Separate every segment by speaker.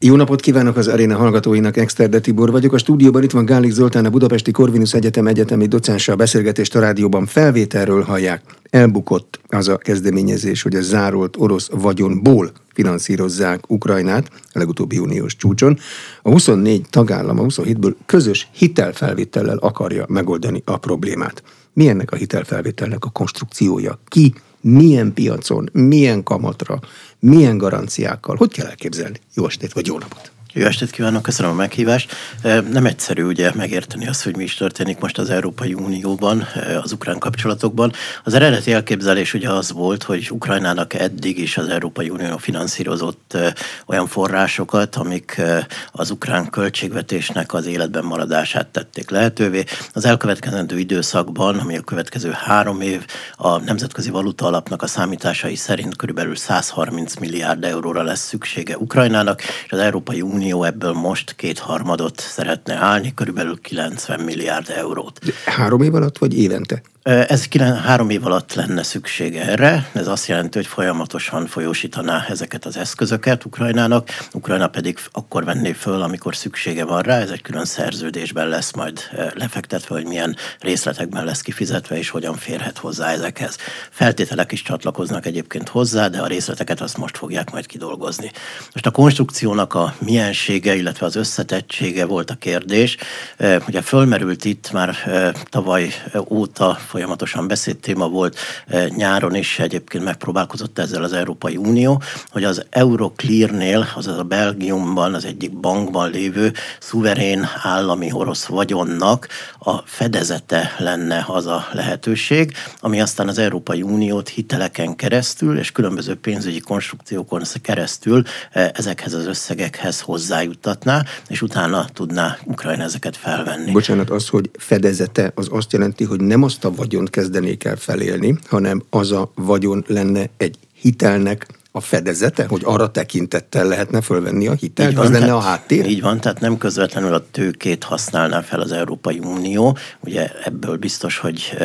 Speaker 1: Jó napot kívánok az Aréna hallgatóinak, Exterde Tibor vagyok. A stúdióban itt van Gálik Zoltán, a Budapesti Corvinus Egyetem egyetemi docense. A beszélgetést a rádióban felvételről hallják. Elbukott az a kezdeményezés, hogy a zárolt orosz vagyonból finanszírozzák Ukrajnát a legutóbbi uniós csúcson. A 24 tagállam, a 27-ből közös hitelfelvétellel akarja megoldani a problémát. Mi ennek a hitelfelvételnek a konstrukciója? Ki, milyen piacon, milyen kamatra, milyen garanciákkal? Hogy kell elképzelni? Jó estét vagy jó napot!
Speaker 2: Jó estét kívánok, köszönöm a meghívást. Nem egyszerű ugye megérteni azt, hogy mi is történik most az Európai Unióban, az ukrán kapcsolatokban. Az eredeti elképzelés ugye az volt, hogy Ukrajnának eddig is az Európai Unió finanszírozott olyan forrásokat, amik az ukrán költségvetésnek az életben maradását tették lehetővé. Az elkövetkezendő időszakban, ami a következő 3 év, a Nemzetközi Valuta Alapnak a számításai szerint körülbelül 130 milliárd euróra lesz szüksége Ukrajnának, és az Európai Unió ebből most 2/3 szeretne állni, körülbelül 90 milliárd eurót.
Speaker 1: 3 év alatt, vagy évente?
Speaker 2: Ez 3 év alatt lenne szüksége erre. Ez azt jelenti, hogy folyamatosan folyósítaná ezeket az eszközöket Ukrajnának. Ukrajna pedig akkor venné föl, amikor szüksége van rá. Ez egy külön szerződésben lesz majd lefektetve, hogy milyen részletekben lesz kifizetve, és hogyan férhet hozzá ezekhez. Feltételek is csatlakoznak egyébként hozzá, de a részleteket azt most fogják majd kidolgozni. Most a konstrukciónak a miensége, illetve az összetettsége volt a kérdés. Ugye fölmerült itt már tavaly óta folyamatosan beszédtéma volt, nyáron is egyébként megpróbálkozott ezzel az Európai Unió, hogy az Euroclearnél, azaz a Belgiumban, az egyik bankban lévő szuverén állami orosz vagyonnak a fedezete lenne az a lehetőség, ami aztán az Európai Uniót hiteleken keresztül és különböző pénzügyi konstrukciókon keresztül ezekhez az összegekhez hozzájuttatná, és utána tudná Ukrajna ezeket felvenni.
Speaker 1: Bocsánat, az, hogy fedezete, az azt jelenti, hogy nem azt a vagyont kezdenék el felélni, hanem az a vagyon lenne egy hitelnek a fedezete, hogy arra tekintettel lehetne fölvenni a hitelt, van, az lenne a háttér?
Speaker 2: Így van, tehát nem közvetlenül a tőkét használná fel az Európai Unió, ugye ebből biztos, hogy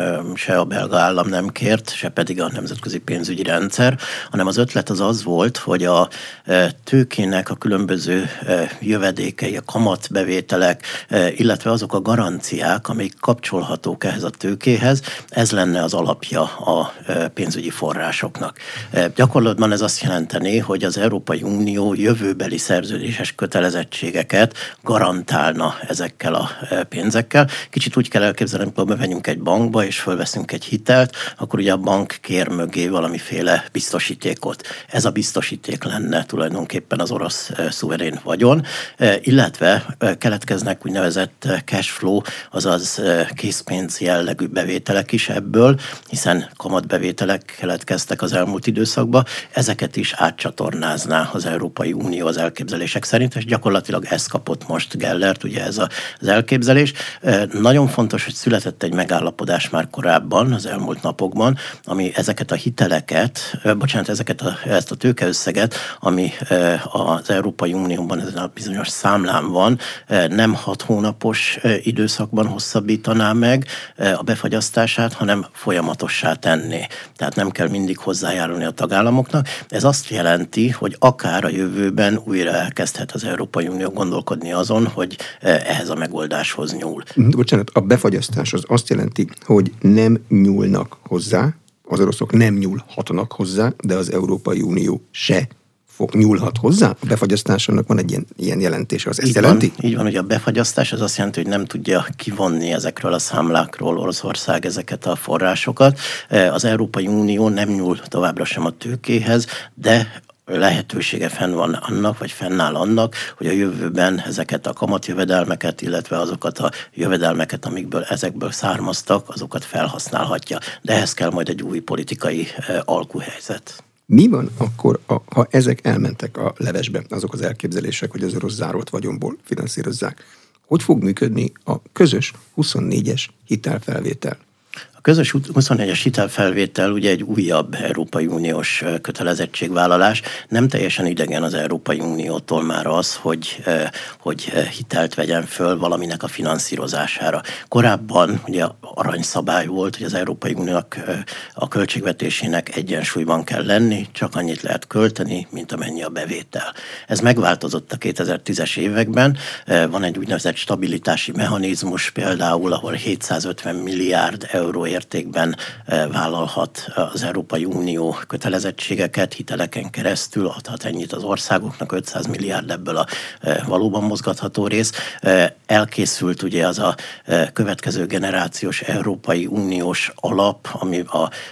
Speaker 2: se a belga állam nem kért, se pedig a nemzetközi pénzügyi rendszer, hanem az ötlet az volt, hogy a tőkének a különböző jövedékei, a kamatbevételek, illetve azok a garanciák, amik kapcsolhatók ehhez a tőkéhez, ez lenne az alapja a pénzügyi forrásoknak. Gyakorlatilag ez azt jelenteni, hogy az Európai Unió jövőbeli szerződéses kötelezettségeket garantálna ezekkel a pénzekkel. Kicsit úgy kell elképzelni, amikor bemegyünk egy bankba és fölveszünk egy hitelt, akkor ugye a bank kér mögé valamiféle biztosítékot. Ez a biztosíték lenne tulajdonképpen az orosz szuverén vagyon, illetve keletkeznek úgynevezett cash flow, azaz készpénz jellegű bevételek is ebből, hiszen kamatbevételek keletkeztek az elmúlt időszakban. Ezeket is átcsatornázná az Európai Unió az elképzelések szerint, és gyakorlatilag ezt kapott most Gellert, ugye ez az elképzelés. Nagyon fontos, hogy született egy megállapodás már korábban, az elmúlt napokban, ami ezeket a hiteleket, ezt a tőkeösszeget, ami az Európai Unióban ezen a bizonyos számlán van, nem 6 hónapos időszakban hosszabbítaná meg a befagyasztását, hanem folyamatossá tenné. Tehát nem kell mindig hozzájárulni a tagállamoknak. Ez azt jelenti, hogy akár a jövőben újra elkezdhet az Európai Unió gondolkodni azon, hogy ehhez a megoldáshoz nyúl.
Speaker 1: Bocsánat, a befagyasztás az azt jelenti, hogy nem nyúlnak hozzá, az oroszok nem nyúlhatnak hozzá, de az Európai Unió se nyúlhat hozzá? A befagyasztásnak van egy ilyen jelentése, az ezt jelenti?
Speaker 2: Így van, hogy a befagyasztás az azt jelenti, hogy nem tudja kivonni ezekről a számlákról Oroszország ezeket a forrásokat. Az Európai Unió nem nyúl továbbra sem a tőkéhez, de lehetősége fennáll annak, hogy a jövőben ezeket a kamatjövedelmeket, illetve azokat a jövedelmeket, amikből ezekből származtak, azokat felhasználhatja. De ehhez kell majd egy új politikai alkuhelyzet.
Speaker 1: Mi van akkor, ha ezek elmentek a levesbe, azok az elképzelések, hogy az orosz zárolt vagyonból finanszírozzák? Hogy fog működni a közös 24-es hitelfelvétel?
Speaker 2: A közös 24-es hitelfelvétel ugye egy újabb Európai Uniós kötelezettségvállalás. Nem teljesen idegen az Európai Uniótól már az, hogy hitelt vegyen föl valaminek a finanszírozására. Korábban ugye aranyszabály volt, hogy az Európai Uniónak a költségvetésének egyensúlyban kell lenni, csak annyit lehet költeni, mint amennyi a bevétel. Ez megváltozott a 2010-es években. Van egy úgynevezett stabilitási mechanizmus például, ahol 750 milliárd euró értékben vállalhat az Európai Unió kötelezettségeket, hiteleken keresztül adhat ennyit az országoknak, 500 milliárd ebből a valóban mozgatható rész. Elkészült ugye az a következő generációs Európai Uniós alap, ami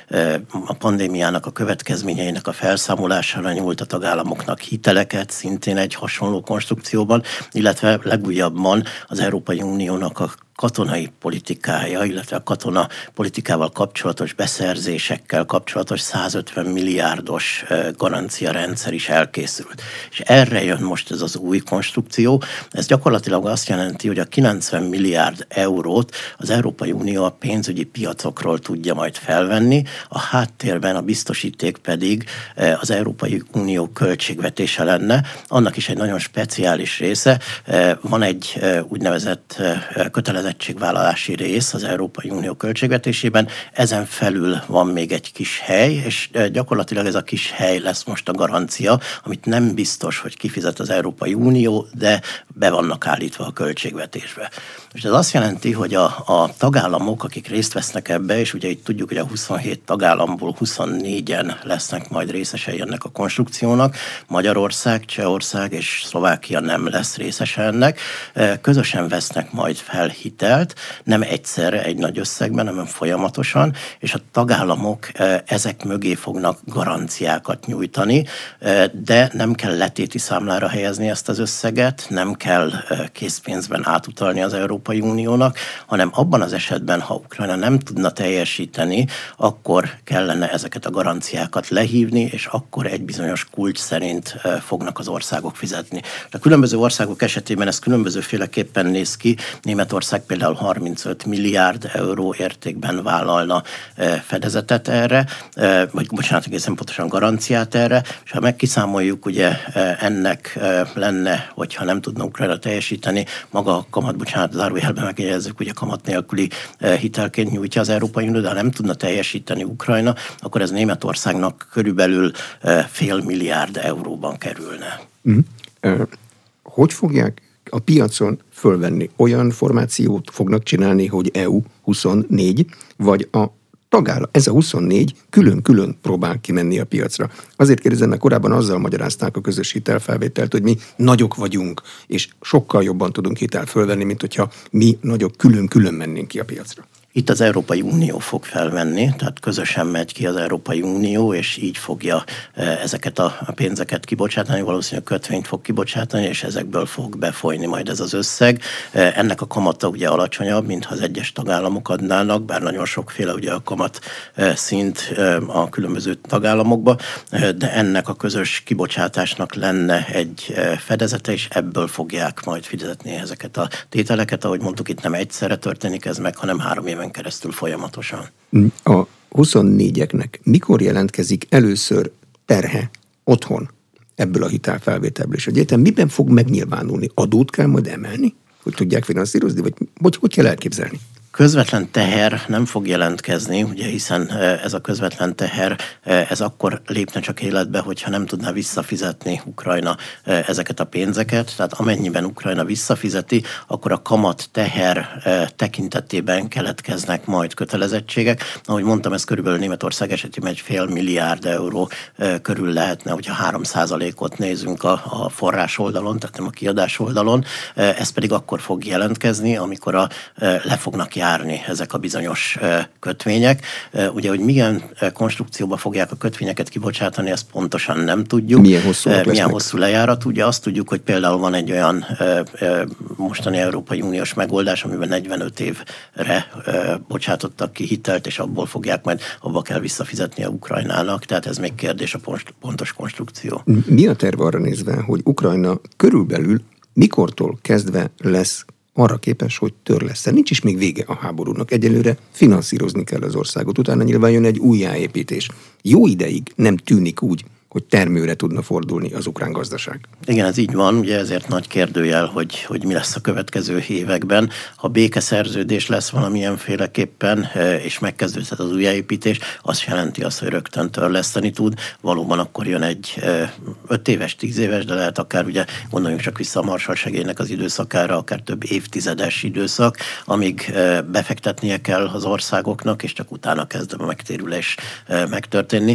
Speaker 2: a pandémiának a következményeinek a felszámolására nyújt a tagállamoknak hiteleket, szintén egy hasonló konstrukcióban, illetve legújabban az Európai Uniónak a katonai politikája, illetve a katona politikával kapcsolatos beszerzésekkel kapcsolatos 150 milliárdos garancia rendszer is elkészült. És erre jön most ez az új konstrukció. Ez gyakorlatilag azt jelenti, hogy a 90 milliárd eurót az Európai Unió a pénzügyi piacokról tudja majd felvenni, a háttérben a biztosíték pedig az Európai Unió költségvetése lenne. Annak is egy nagyon speciális része. Van egy úgynevezett kötelezettségvállalási rész az Európai Unió költségvetésében, ezen felül van még egy kis hely, és gyakorlatilag ez a kis hely lesz most a garancia, amit nem biztos, hogy kifizet az Európai Unió, de be vannak állítva a költségvetésbe. És ez azt jelenti, hogy a tagállamok, akik részt vesznek ebbe, és ugye itt tudjuk, hogy a 27 tagállamból 24-en lesznek majd részesei ennek a konstrukciónak, Magyarország, Csehország és Szlovákia nem lesz részese ennek, közösen vesznek majd fel hitelt, nem egyszerre egy nagy összegben, hanem folyamatosan, és a tagállamok ezek mögé fognak garanciákat nyújtani, de nem kell letéti számlára helyezni ezt az összeget, nem kell készpénzben átutalni az Európai Uniónak, hanem abban az esetben, ha Ukrajna nem tudna teljesíteni, akkor kellene ezeket a garanciákat lehívni, és akkor egy bizonyos kulcs szerint fognak az országok fizetni. A különböző országok esetében ez különbözőféleképpen néz ki. Németország például 35 milliárd euró értékben vállalna fedezetet erre, vagy bocsánat, egészen pontosan garanciát erre, és ha megkiszámoljuk, ugye ennek lenne, hogyha nem tudna Ukrajna teljesíteni, maga a kamat, bocsánat, zárójelben megjegyezzük, ugye kamat nélküli hitelként nyújtja az Európai Unió, de ha nem tudna teljesíteni Ukrajna, akkor ez Németországnak körülbelül fél milliárd euróban kerülne.
Speaker 1: Hogy fogják a piacon fölvenni? Olyan formációt fognak csinálni, hogy EU 24, vagy a tagállam, ez a 24 külön-külön próbál kimenni a piacra. Azért kérdezem, mert korábban azzal magyarázták a közös hitelfelvételt, hogy mi nagyok vagyunk, és sokkal jobban tudunk hitelt fölvenni, mint hogyha mi nagyok külön-külön mennénk ki a piacra.
Speaker 2: Itt az Európai Unió fog felvenni, tehát közösen megy ki az Európai Unió, és így fogja ezeket a pénzeket kibocsátani, valószínűleg kötvényt fog kibocsátani, és ezekből fog befolyni majd ez az összeg. Ennek a kamata ugye alacsonyabb, mintha az egyes tagállamok adnának, bár nagyon sokféle ugye a kamat szint a különböző tagállamokban, de ennek a közös kibocsátásnak lenne egy fedezete, és ebből fogják majd fizetni ezeket a tételeket. Ahogy mondtuk, itt nem egyszerre történik ez meg, hanem 3 éven keresztül folyamatosan.
Speaker 1: A 24-eknek mikor jelentkezik először terhe otthon ebből a hitelfelvételből? És egyáltalán miben fog megnyilvánulni? Adót kell majd emelni, hogy tudják finanszírozni? Vagy hogy kell elképzelni?
Speaker 2: Közvetlen teher nem fog jelentkezni, ugye, hiszen ez a közvetlen teher, ez akkor lépne csak életbe, hogyha nem tudná visszafizetni Ukrajna ezeket a pénzeket. Tehát amennyiben Ukrajna visszafizeti, akkor a kamat teher tekintetében keletkeznek majd kötelezettségek. Ahogy mondtam, ez körülbelül Németország esetében egy fél milliárd euró körül lehetne, hogyha 3%-ot nézünk a forrás oldalon, tehát nem a kiadás oldalon. Ez pedig akkor fog jelentkezni, amikor le fognak járni ezek a bizonyos kötvények. Ugye, hogy milyen konstrukcióba fogják a kötvényeket kibocsátani, ezt pontosan nem tudjuk. Milyen hosszú lejárat. Ugye azt tudjuk, hogy például van egy olyan mostani Európai Uniós megoldás, amiben 45 évre bocsátottak ki hitelt, és abba kell visszafizetni a Ukrajnának. Tehát ez még kérdés a pontos konstrukció.
Speaker 1: Mi a terv arra nézve, hogy Ukrajna körülbelül mikortól kezdve lesz arra képes, hogy törlesszen. Nincs is még vége a háborúnak. Egyelőre finanszírozni kell az országot. Utána nyilván jön egy újjáépítés. Jó ideig nem tűnik úgy, hogy termőre tudna fordulni az ukrán gazdaság.
Speaker 2: Igen, ez így van, ugye ezért nagy kérdőjel, hogy mi lesz a következő években. Ha békeszerződés lesz valamilyenféleképpen, és megkezdődhet az újjáépítés, az jelenti azt, hogy rögtön törleszteni tud. Valóban akkor jön egy 5 éves, 10 éves, de lehet akár, ugye gondoljunk csak vissza a Marshall segélynek az időszakára, akár több évtizedes időszak, amíg befektetnie kell az országoknak, és csak utána kezd a megtérülés megtörténni.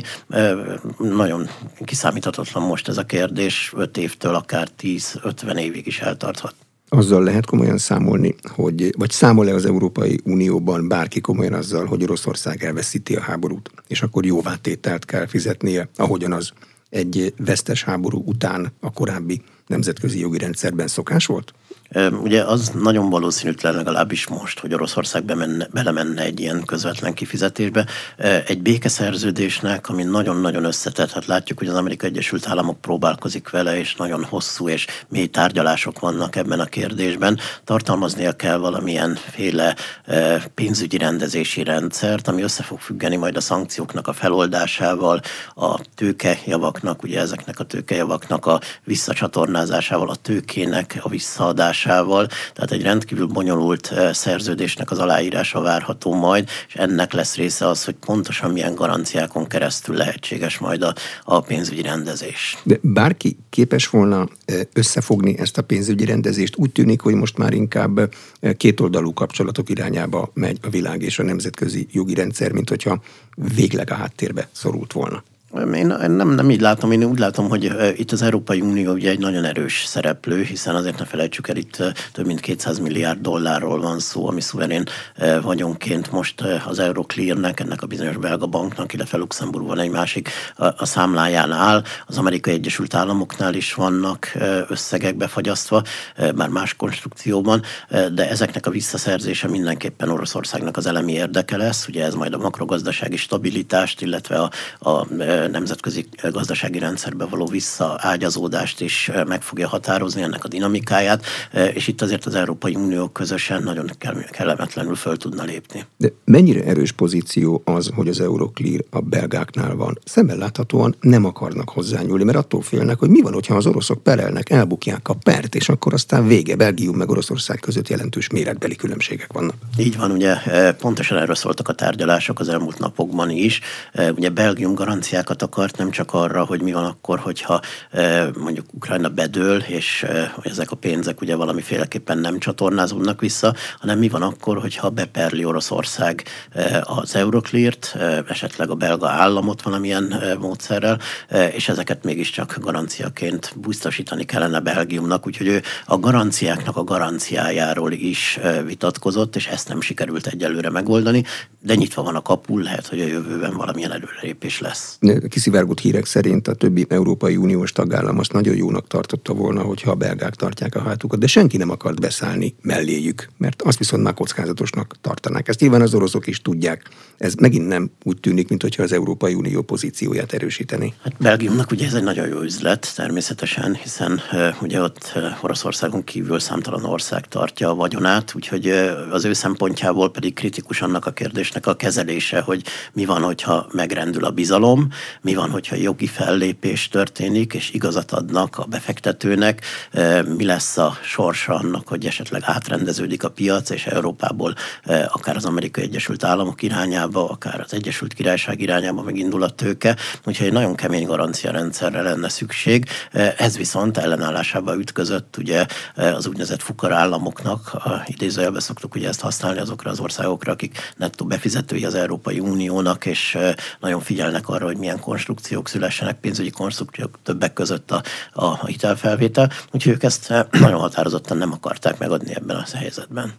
Speaker 2: Nagyon kiszámíthatatlan most ez a kérdés, 5 évtől akár 10-50 évig is eltarthat.
Speaker 1: Azzal lehet komolyan számolni, vagy számol-e az Európai Unióban bárki komolyan azzal, hogy Oroszország elveszíti a háborút, és akkor jóvátételt kell fizetnie, ahogyan az egy vesztes háború után a korábbi nemzetközi jogi rendszerben szokás volt?
Speaker 2: Ugye az nagyon valószínűtlen legalábbis most, hogy Oroszország belemenne egy ilyen közvetlen kifizetésbe. Egy békeszerződésnek, ami nagyon-nagyon összetett, hát látjuk, hogy az Amerikai Egyesült Államok próbálkozik vele, és nagyon hosszú és mély tárgyalások vannak ebben a kérdésben. Tartalmaznia kell valamilyenféle pénzügyi rendezési rendszert, ami össze fog függeni majd a szankcióknak a feloldásával, a tőkejavaknak, ugye ezeknek a tőkejavaknak a visszacsatornázásával, a tőkének a visszaadásával. Tehát egy rendkívül bonyolult szerződésnek az aláírása várható majd, és ennek lesz része az, hogy pontosan milyen garanciákon keresztül lehetséges majd a pénzügyi rendezés.
Speaker 1: De bárki képes volna összefogni ezt a pénzügyi rendezést? Úgy tűnik, hogy most már inkább kétoldalú kapcsolatok irányába megy a világ és a nemzetközi jogi rendszer, mint hogyha végleg a háttérbe szorult volna.
Speaker 2: Én nem így látom, én úgy látom, hogy itt az Európai Unió ugye egy nagyon erős szereplő, hiszen azért ne felejtsük el, itt több mint 200 milliárd dollárról van szó, ami szuverén vagyonként most az Euroclearnek, ennek a bizonyos belga banknak, illetve Luxemburgban egy másik a számláján áll. Az Amerikai Egyesült Államoknál is vannak összegek befagyasztva, már más konstrukcióban, de ezeknek a visszaszerzése mindenképpen Oroszországnak az elemi érdeke lesz. Ugye ez majd a makrogazdasági stabilitást, illetve a nemzetközi gazdasági rendszerbe való visszaágyazódást is meg fogja határozni, ennek a dinamikáját, és itt azért az Európai Unió közösen nagyon kellemetlenül föl tudna lépni.
Speaker 1: De mennyire erős pozíció az, hogy az Euroclear a belgáknál van? Szemmel láthatóan nem akarnak hozzányúlni, mert attól félnek, hogy mi van, hogyha az oroszok perelnek, elbukják a pert, és akkor aztán vége. Belgium meg Oroszország között jelentős méretbeli különbségek vannak.
Speaker 2: Így van, ugye pontosan erről szóltak a tárgyalások az elmúlt napokban is. Ugye Belgium garanciákat akart, nem csak arra, hogy mi van akkor, hogyha mondjuk Ukrajna bedől, és hogy ezek a pénzek ugye valamiféleképpen nem csatornázódnak vissza, hanem mi van akkor, hogyha beperli Oroszország az Eurocleart, esetleg a belga államot valamilyen módszerrel, és ezeket mégiscsak garanciaként biztosítani kellene Belgiumnak, úgyhogy ő a garanciáknak a garanciájáról is vitatkozott, és ezt nem sikerült egyelőre megoldani, de nyitva van a kapu, lehet, hogy a jövőben valamilyen előrelépés lesz.
Speaker 1: Kiszivárgott hírek szerint a többi Európai Uniós tagállam azt nagyon jónak tartotta volna, hogyha a belgák tartják a hátukat, de senki nem akart beszállni melléjük, mert azt viszont már kockázatosnak tartanák. Ezt nyilván az oroszok is tudják. Ez megint nem úgy tűnik, mintha az Európai Unió pozícióját erősíteni.
Speaker 2: Hát Belgiumnak ugye ez egy nagyon jó üzlet természetesen, hiszen ugye ott Oroszországon kívül számtalan ország tartja a vagyonát, úgyhogy az ő szempontjából pedig kritikus annak a kérdésnek a kezelése, hogy mi van, hogyha megrendül a bizalom, mi van, hogyha jogi fellépés történik, és igazat adnak a befektetőnek, mi lesz a sorsa annak, hogy esetleg átrendeződik a piac, és Európából akár az Amerikai Egyesült Államok irányába, akár az Egyesült Királyság irányába megindul a tőke, úgyhogy egy nagyon kemény garanciarendszerre lenne szükség. Ez viszont ellenállásába ütközött ugye az úgynevezett fukarállamoknak, idézőjelben szoktuk ugye ezt használni azokra az országokra, akik nettó befizetői az Európai Uniónak, és nagyon figyelnek arra, hogy milyen konstrukciók szülessenek, pénzügyi konstrukciók, többek között a hitelfelvétel, úgyhogy ők ezt nagyon határozottan nem akarták megadni ebben a helyzetben.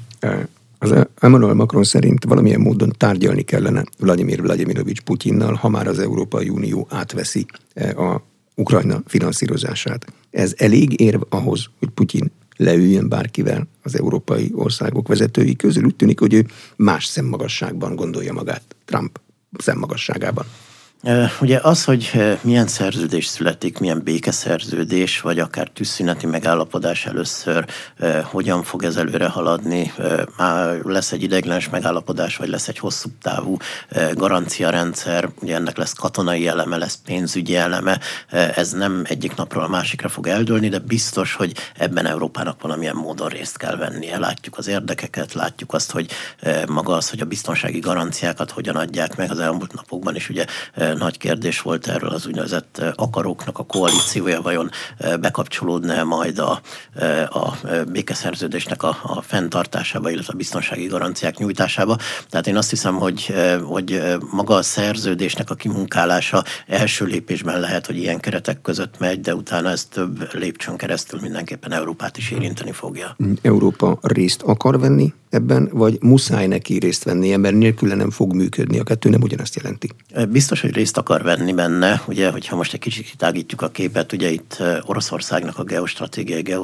Speaker 1: Az Emmanuel Macron szerint valamilyen módon tárgyalni kellene Vladimir Vladimirovics Putyinnal, ha már az Európai Unió átveszi a Ukrajna finanszírozását. Ez elég érv ahhoz, hogy Putyin leüljön bárkivel az európai országok vezetői közül? Úgy tűnik, hogy ő más szemmagasságban gondolja magát Trump szemmagasságában.
Speaker 2: Ugye az, hogy milyen szerződés születik, milyen békeszerződés, vagy akár tűzszüneti megállapodás először, hogyan fog ez előre haladni, lesz egy ideiglenes megállapodás, vagy lesz egy hosszú távú garanciarendszer, ugye ennek lesz katonai eleme, lesz pénzügyi eleme, ez nem egyik napról a másikra fog eldőlni, de biztos, hogy ebben Európának valamilyen módon részt kell vennie. Látjuk az érdekeket, látjuk azt, hogy maga az, hogy a biztonsági garanciákat hogyan adják meg az elmúlt napokban is, ugye nagy kérdés volt erről az úgynevezett akaróknak a koalíciója, vajon bekapcsolódna majd a békeszerződésnek a fenntartásába, illetve a biztonsági garanciák nyújtásába. Tehát én azt hiszem, hogy maga a szerződésnek a kimunkálása első lépésben lehet, hogy ilyen keretek között megy, de utána ez több lépcsőn keresztül mindenképpen Európát is érinteni fogja.
Speaker 1: Európa részt akar venni ebben, vagy muszáj neki részt venni, mert nélküle nem fog működni? A kettő nem ugyanazt jelenti.
Speaker 2: Biztos, hogy részt akar venni benne, ugye, hogyha most egy kicsit kitágítjuk a képet, ugye itt Oroszországnak a geostratégiai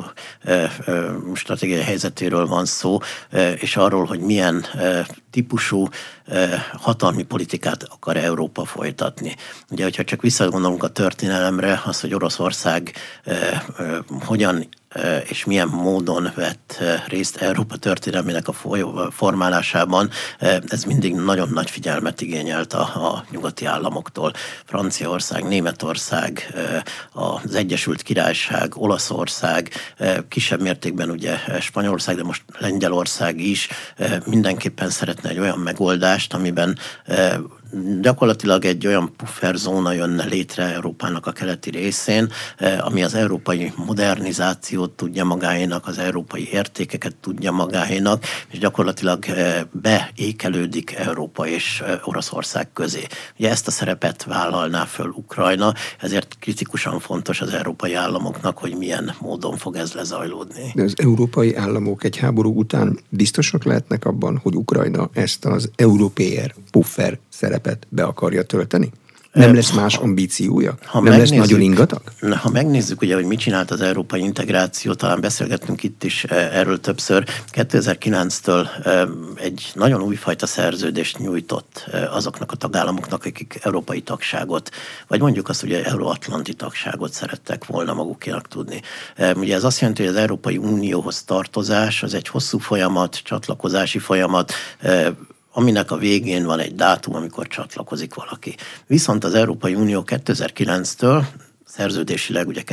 Speaker 2: helyzetéről van szó, és arról, hogy milyen típusú hatalmi politikát akar Európa folytatni. Ugye, hogyha csak visszagondolunk a történelemre, az, hogy Oroszország hogyan és milyen módon vett részt Európa történelmének a formálásában, ez mindig nagyon nagy figyelmet igényelt a nyugati államoktól. Franciaország, Németország, az Egyesült Királyság, Olaszország, kisebb mértékben ugye Spanyolország, de most Lengyelország is mindenképpen szeretne egy olyan megoldást, amiben gyakorlatilag egy olyan pufferzóna jönne létre Európának a keleti részén, ami az európai modernizációt tudja magáénak, az európai értékeket tudja magáénak, és gyakorlatilag beékelődik Európa és Oroszország közé. Ugye ezt a szerepet vállalná föl Ukrajna, ezért kritikusan fontos az európai államoknak, hogy milyen módon fog ez lezajlódni.
Speaker 1: De az európai államok egy háború után biztosak lehetnek abban, hogy Ukrajna ezt az európér puffer szerepet be akarja tölteni? Nem lesz más ambíciója? Nem lesz nagyon ingatag?
Speaker 2: Ha megnézzük, ugye, hogy mit csinált az európai integráció, talán beszélgettünk itt is erről többször, 2009-től egy nagyon újfajta szerződést nyújtott azoknak a tagállamoknak, akik európai tagságot, vagy mondjuk azt, hogy euróatlanti tagságot szerettek volna magukénak tudni. Ugye ez azt jelenti, hogy az Európai Unióhoz tartozás, az egy hosszú folyamat, csatlakozási folyamat, aminek a végén van egy dátum, amikor csatlakozik valaki. Viszont az Európai Unió 2009-től, szerződésileg ugye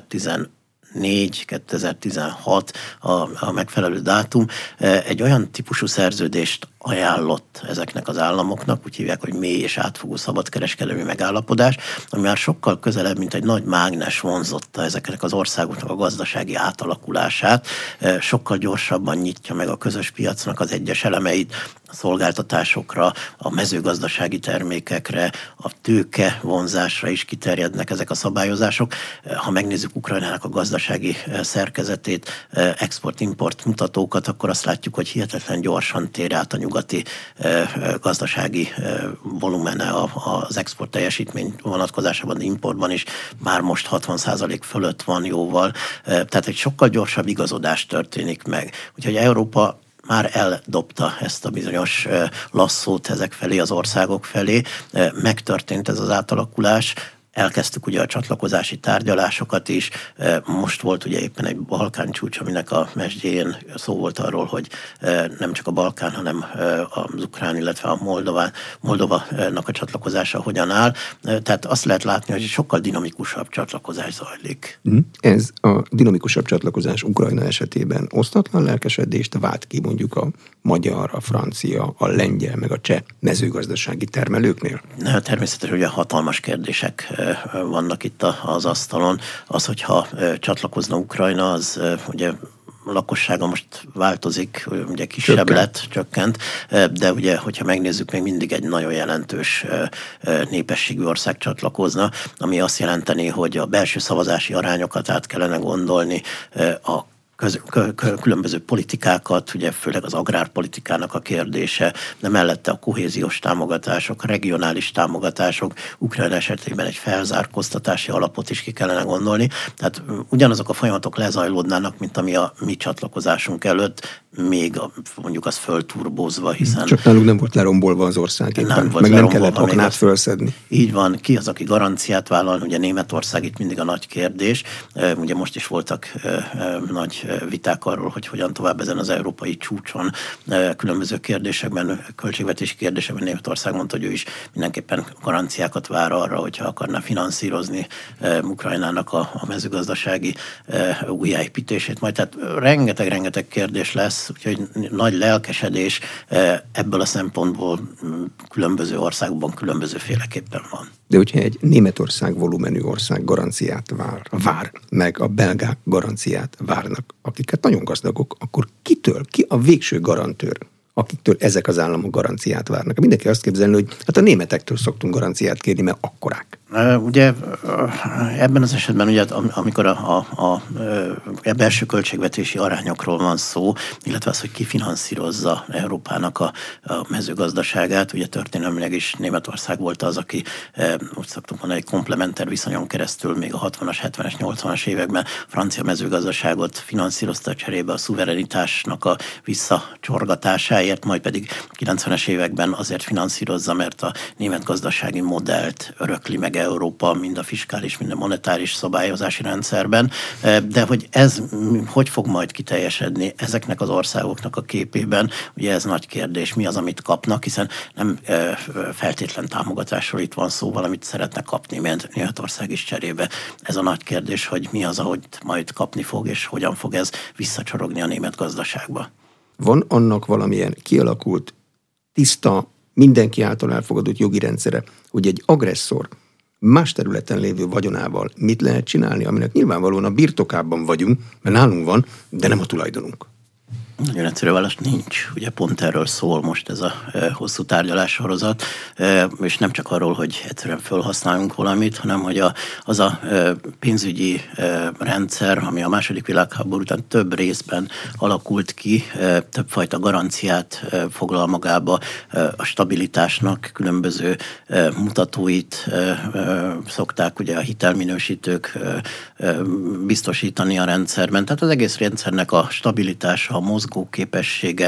Speaker 2: 2014-2016 a megfelelő dátum, egy olyan típusú szerződést ajánlott ezeknek az államoknak, úgy hívják, hogy mély és átfogó szabadkereskedelmi megállapodás, ami már sokkal közelebb, mint egy nagy mágnes vonzotta ezeknek az országoknak a gazdasági átalakulását, sokkal gyorsabban nyitja meg a közös piacnak az egyes elemeit, a szolgáltatásokra, a mezőgazdasági termékekre, a tőke vonzásra is kiterjednek ezek a szabályozások. Ha megnézzük Ukrajnának a gazdasági szerkezetét, export-import mutatókat, akkor azt látjuk, hogy hihetetlen gyorsan tér át a nyugati gazdasági volumene az export teljesítmény vonatkozásában, importban is már most 60% fölött van jóval. Tehát egy sokkal gyorsabb igazodás történik meg. Úgyhogy Európa már eldobta ezt a bizonyos lasszót ezek felé, az országok felé. Megtörtént ez az átalakulás. Elkezdtük ugye a csatlakozási tárgyalásokat is. Most volt ugye éppen egy Balkán csúcs, aminek a mesdjén szó volt arról, hogy nem csak a Balkán, hanem az ukrán, illetve a Moldova-nak a csatlakozása hogyan áll. Tehát azt lehet látni, hogy egy sokkal dinamikusabb csatlakozás zajlik.
Speaker 1: Ez a dinamikusabb csatlakozás Ukrajna esetében osztatlan lelkesedést vált ki mondjuk a magyar, a francia, a lengyel, meg a cseh mezőgazdasági termelőknél?
Speaker 2: Természetesen ugye hatalmas kérdések vannak itt az asztalon. Az, hogyha csatlakozna Ukrajna, az ugye a lakossága most változik, ugye kisebb lett, csökkent, de ugye, hogyha megnézzük, még mindig egy nagyon jelentős népességű ország csatlakozna, ami azt jelenteni, hogy a belső szavazási arányokat át kellene gondolni, a különböző politikákat, ugye főleg az agrárpolitikának a kérdése, de mellette a kohéziós támogatások, a regionális támogatások, Ukrajna esetében egy felzárkóztatási alapot is ki kellene gondolni. Tehát ugyanazok a folyamatok lezajlódnának, mint ami a mi csatlakozásunk előtt, még mondjuk az fölturbózva, hiszen...
Speaker 1: Csak náluk nem volt lerombolva az ország éppen, meg nem kellett aknát fölszedni.
Speaker 2: Így van, ki az, aki garanciát vállal, ugye Németország itt mindig a nagy kérdés, ugye most is voltak nagy viták arról, hogy hogyan tovább ezen az európai csúcson, különböző kérdésekben, költségvetési kérdésekben Németország mondta, hogy ő is mindenképpen garanciákat vár arra, hogyha akarná finanszírozni Ukrajnának a mezőgazdasági újjáépítését. Majd tehát rengeteg kérdés lesz, úgyhogy nagy lelkesedés ebből a szempontból különböző országokban különbözőféleképpen van.
Speaker 1: De hogyha egy Németország volumenű ország garanciát vár, meg a belgák garanciát várnak, akik hát nagyon gazdagok, akkor ki a végső garantőr, akiktől ezek az államok garanciát várnak? Mindenki azt képzelni, hogy hát a németektől szoktunk garanciát kérni, mert akkorák.
Speaker 2: Ugye ebben az esetben, ugye, amikor a belső költségvetési arányokról van szó, illetve az, hogy ki finanszírozza Európának a mezőgazdaságát, ugye történelmileg is Németország volt az, aki úgy szoktunk mondani, egy komplementer viszonyon keresztül még a 60-as, 70-es, 80-as években a francia mezőgazdaságot finanszírozta cserébe a szuverenitásnak a visszacsorgatásáért, majd pedig 90-es években azért finanszírozza, mert a német gazdasági modellt örökli meg Európa, mind a fiskális, mind a monetáris szabályozási rendszerben, de hogy ez hogy fog majd kiteljesedni ezeknek az országoknak a képében, ugye ez nagy kérdés, mi az, amit kapnak, hiszen nem feltétlen támogatásról itt van szó, valamit szeretne kapni, mert Németország is cserébe. Ez a nagy kérdés, hogy mi az, ahogy majd kapni fog, és hogyan fog ez visszacsorogni a német gazdaságba.
Speaker 1: Van annak valamilyen kialakult, tiszta, mindenki által elfogadott jogi rendszere, hogy egy agresszor más területen lévő vagyonával mit lehet csinálni, aminek nyilvánvalóan a birtokában vagyunk, mert nálunk van, de nem a tulajdonunk.
Speaker 2: Nagyon egyszerű válasz nincs. Ugye pont erről szól most ez a hosszú tárgyalássorozat, és nem csak arról, hogy egyszerűen felhasználjunk valamit, hanem hogy az a pénzügyi rendszer, ami a második világháború után több részben alakult ki, többfajta garanciát foglal magába, a stabilitásnak különböző mutatóit szokták ugye a hitelminősítők biztosítani a rendszerben. Tehát az egész rendszernek a stabilitása, a mozgóképessége,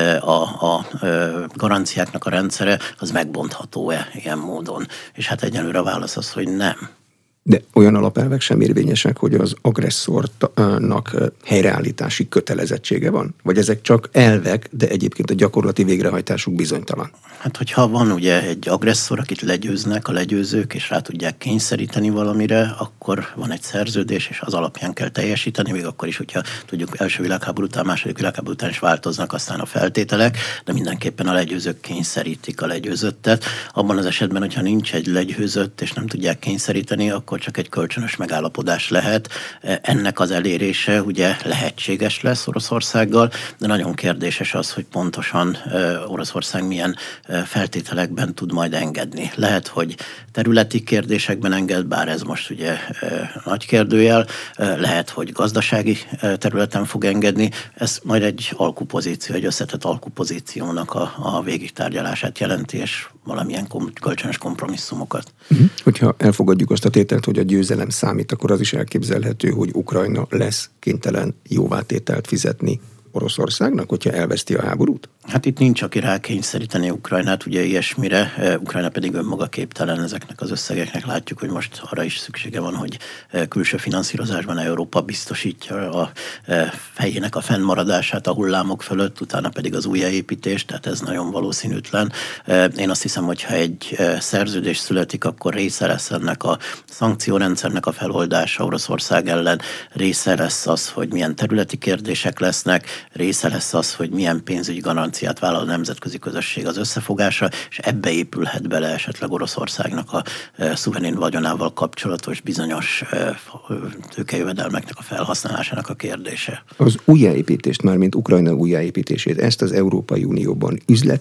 Speaker 2: a garanciáknak a rendszere, az megbontható-e ilyen módon? És hát egyelőre a válasz az, hogy nem.
Speaker 1: De olyan alapelvek sem érvényesek, hogy az agresszornak helyreállítási kötelezettsége van? Vagy ezek csak elvek, de egyébként a gyakorlati végrehajtásuk bizonytalan?
Speaker 2: Hát, hogyha van ugye egy agresszor, akit legyőznek a legyőzők, és rá tudják kényszeríteni valamire, akkor van egy szerződés, és az alapján kell teljesíteni, még akkor is, hogyha tudjuk, első világháború után, második világháború után is változnak aztán a feltételek, de mindenképpen a legyőzők kényszerítik a legyőzöttet. Abban az esetben, hogyha nincs egy legyőzött, és nem tudják kényszeríteni, akkor csak egy kölcsönös megállapodás lehet. Ennek az elérése ugye lehetséges lesz Oroszországgal, de nagyon kérdéses az, hogy pontosan Oroszország milyen feltételekben tud majd engedni. Lehet, hogy területi kérdésekben enged, bár ez most ugye nagy kérdőjel, lehet, hogy gazdasági területen fog engedni. Ez majd egy alkupozíció, egy összetett alkupozíciónak a végigtárgyalását jelenti, és valamilyen kölcsönös kompromisszumokat.
Speaker 1: Hogyha elfogadjuk azt a tételt, hogy a győzelem számít, akkor az is elképzelhető, hogy Ukrajna lesz kénytelen jóvátételt fizetni Oroszországnak, hogyha elveszti a háborút?
Speaker 2: Hát itt nincs, aki rákényszeríteni Ukrajnát, ugye ilyesmire, Ukrajna pedig önmaga képtelen ezeknek az összegeknek. Látjuk, hogy most arra is szüksége van, hogy külső finanszírozásban Európa biztosítja a fejének a fennmaradását a hullámok fölött, utána pedig az újjáépítést, tehát ez nagyon valószínűtlen. Én azt hiszem, hogy ha egy szerződés születik, akkor része lesz ennek a szankciórendszernek a feloldása Oroszország ellen, része lesz az, hogy milyen területi kérdések lesznek, része lesz az, hogy milyen pénzügyi garanciát vállal a nemzetközi közösség az összefogásra, és ebbe épülhet bele esetleg Oroszországnak a szuverén vagyonával kapcsolatos bizonyos tőkejövedelmeknek a felhasználásának a kérdése.
Speaker 1: Az újjáépítést, mármint Ukrajna újjáépítését, ezt az Európai Unióban üzletnek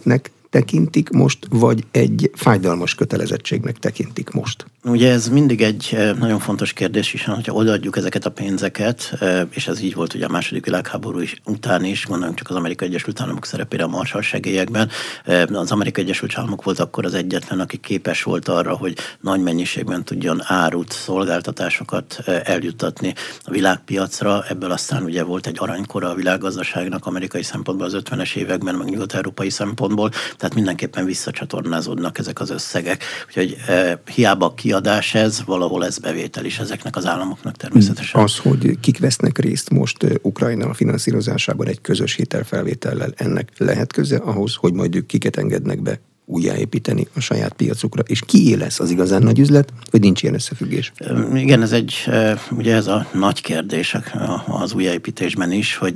Speaker 1: tekintik most, vagy egy fájdalmas kötelezettségnek tekintik most?
Speaker 2: Ugye ez mindig egy nagyon fontos kérdés is, hogyha odaadjuk ezeket a pénzeket, és ez így volt ugye a második világháború után is, gondoljunk csak az Amerikai Egyesült Államok szerepére a Marshall segélyekben. Az Amerikai Egyesült Államok volt akkor az egyetlen, aki képes volt arra, hogy nagy mennyiségben tudjon árut, szolgáltatásokat eljuttatni a világpiacra. Ebből aztán ugye volt egy aranykora a világgazdaságnak amerikai szempontból az 50-es években, meg nyugat-európai szempontból, tehát mindenképpen visszacsatornázódnak ezek az összegek. Úgyhogy hiába kiadás ez, valahol ez bevétel is ezeknek az államoknak természetesen.
Speaker 1: Az, hogy kik vesznek részt most Ukrajna finanszírozásában egy közös hitelfelvétellel, ennek lehet köze ahhoz, hogy majd ők kiket engednek be újjáépíteni a saját piacukra, és kié lesz az igazán nagy üzlet, vagy nincs ilyen összefüggés?
Speaker 2: Igen, ugye ez a nagy kérdés az újjáépítésben is, hogy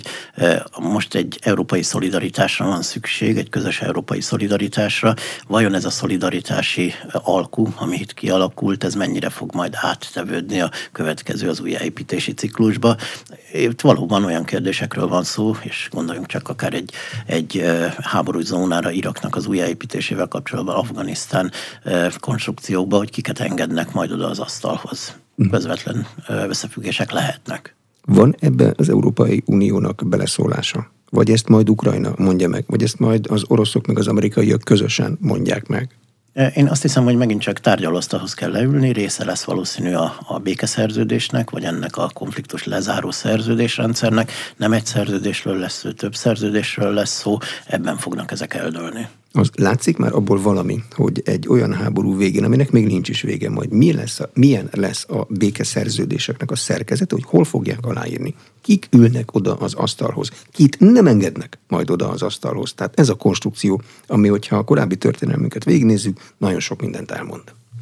Speaker 2: most egy európai szolidaritásra van szükség, egy közös európai szolidaritásra. Vajon ez a szolidaritási alku, ami itt kialakult, ez mennyire fog majd áttevődni a következő az újjáépítési ciklusba? Itt valóban olyan kérdésekről van szó, és gondoljunk csak akár egy háborús zónára, Iraknak az újjáépítésével kapcsolatban, Afganisztán konstrukciókba, hogy kiket engednek majd oda az asztalhoz. Közvetlen összefüggések lehetnek.
Speaker 1: Van ebben az Európai Uniónak beleszólása? Vagy ezt majd Ukrajna mondja meg? Vagy ezt majd az oroszok meg az amerikaiak közösen mondják meg?
Speaker 2: Én azt hiszem, hogy megint csak tárgyalóasztalhoz kell leülni, része lesz valószínű a békeszerződésnek, vagy ennek a konfliktus lezáró szerződésrendszernek. Nem egy szerződésről lesz szó, több szerződésről lesz szó, ebben fognak ezek eldőlni.
Speaker 1: Az látszik már abból valami, hogy egy olyan háború végén, aminek még nincs is vége, majd milyen lesz a békeszerződéseknek a szerkezete, hogy hol fogják aláírni, kik ülnek oda az asztalhoz, kit nem engednek majd oda az asztalhoz. Tehát ez a konstrukció, ami, hogyha a korábbi történelmünket végignézzük, nagyon sok mindent elmond.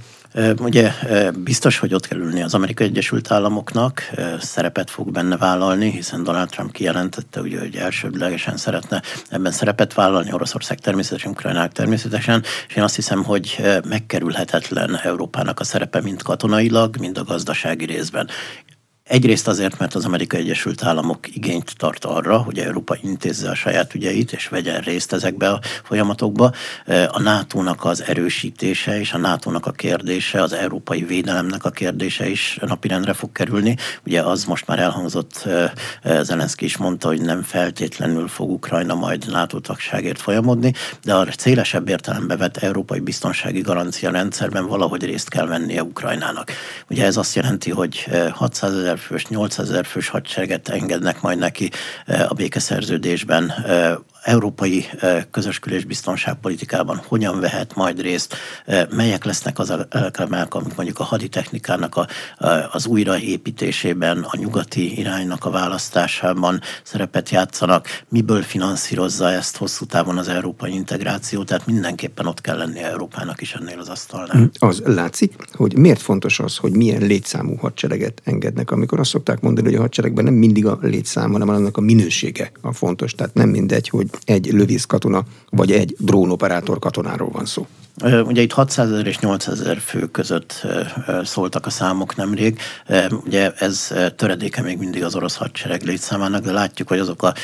Speaker 2: Ugye biztos, hogy ott kell ülni az Amerikai Egyesült Államoknak, szerepet fog benne vállalni, hiszen Donald Trump kijelentette, ugye, hogy elsődlegesen szeretne ebben szerepet vállalni, Oroszország természetesen, Ukrajnák természetesen, és én azt hiszem, hogy megkerülhetetlen Európának a szerepe mind katonailag, mind a gazdasági részben. Egyrészt azért, mert az Amerikai Egyesült Államok igényt tart arra, hogy Európa intézze a saját ügyeit, és vegyen részt ezekbe a folyamatokba. A NATO-nak az erősítése és a NATO-nak a kérdése, az európai védelemnek a kérdése is napirendre fog kerülni. Ugye az most már elhangzott, Zelenszky is mondta, hogy nem feltétlenül fog Ukrajna majd NATO tagságért folyamodni, de a szélesebb értelembe vett európai biztonsági garancia rendszerben valahogy részt kell vennie Ukrajnának. Ugye ez azt jelenti, hogy 600 000 fős, 800 000 fős hadsereget engednek majd neki a békeszerződésben. Európai közös kül- és biztonságpolitikában hogyan vehet majd részt, melyek lesznek az elemek, amik mondjuk a haditechnikának az újraépítésében, a nyugati iránynak a választásában szerepet játszanak, miből finanszírozza ezt hosszú távon az európai integráció, tehát mindenképpen ott kell lennie Európának is ennél az asztalnál.
Speaker 1: Az látszik, hogy miért fontos az, hogy milyen létszámú hadsereget engednek, amikor azt szokták mondani, hogy a hadseregben nem mindig a létszám, hanem annak a minősége a fontos, tehát nem mindegy, hogy egy lövészkatona, vagy egy drónoperátor katonáról van szó.
Speaker 2: Ugye itt 600 000 és 800 000 fő között szóltak a számok nemrég. Ugye ez töredéke még mindig az orosz hadsereg létszámának, de látjuk, hogy azok a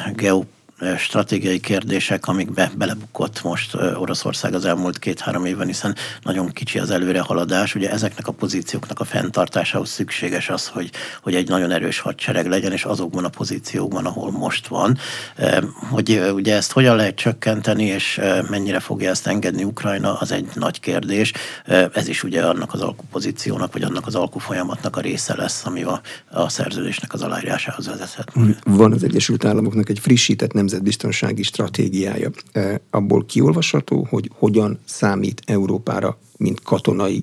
Speaker 2: stratégiai kérdések, amikbe belebukott most Oroszország az elmúlt 2-3 évben, hiszen nagyon kicsi az előrehaladás. Ugye ezeknek a pozícióknak a fenntartásához szükséges az, hogy egy nagyon erős hadsereg legyen, és azokban a pozíciókban, ahol most van. Hogy ugye ezt hogyan lehet csökkenteni, és mennyire fogja ezt engedni Ukrajna, az egy nagy kérdés. Ez is ugye annak az alkupozíciónak, vagy annak az alkufolyamatnak a része lesz, ami a szerződésnek az aláírásához vezethet.
Speaker 1: Van az Egyesült Államoknak egy frissített nemzetbiztonsági stratégiája. Abból kiolvasható, hogy hogyan számít Európára, mint katonai